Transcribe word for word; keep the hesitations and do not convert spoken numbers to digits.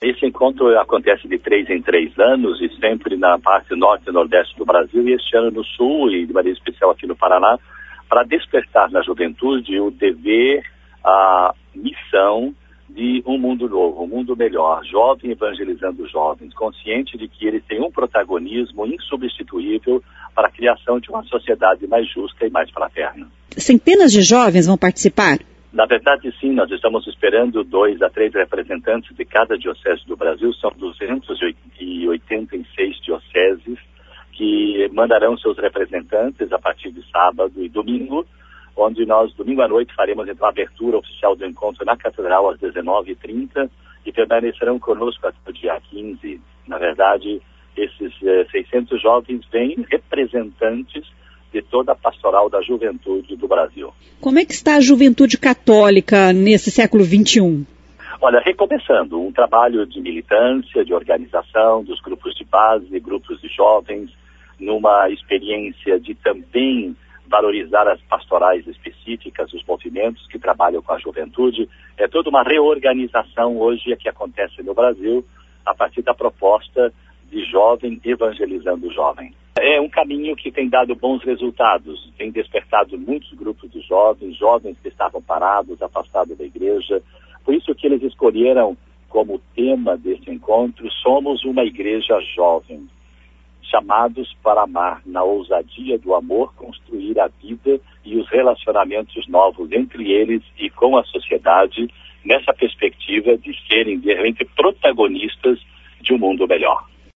Esse encontro acontece de três em três anos e sempre na parte norte e nordeste do Brasil, e este ano no sul e de maneira especial aqui no Paraná, para despertar na juventude o dever, a missão de um mundo novo, um mundo melhor, jovem evangelizando jovens, consciente de que eles têm um protagonismo insubstituível para a criação de uma sociedade mais justa e mais fraterna. Centenas de jovens vão participar? Na verdade, sim, nós estamos esperando dois a três representantes de cada diocese do Brasil, são duzentas e oitenta e seis dioceses que mandarão seus representantes a partir de sábado e domingo, onde nós, domingo à noite, faremos então a abertura oficial do encontro na Catedral às dezenove e trinta e permanecerão conosco até o dia quinze. Na verdade, esses eh, seiscentos jovens vêm representantes de toda a pastoral da juventude do Brasil. Como é que está a juventude católica nesse século vinte e um? Olha, recomeçando, um trabalho de militância, de organização dos grupos de base, grupos de jovens, numa experiência de também valorizar as pastorais específicas, os movimentos que trabalham com a juventude. É toda uma reorganização hoje que acontece no Brasil a partir da proposta de jovem evangelizando jovem. É um caminho que tem dado bons resultados, tem despertado muitos grupos de jovens, jovens que estavam parados, afastados da igreja. Por isso que eles escolheram como tema deste encontro, somos uma igreja jovem, chamados para amar na ousadia do amor, construir a vida e os relacionamentos novos entre eles e com a sociedade, nessa perspectiva de serem realmente protagonistas de um mundo melhor.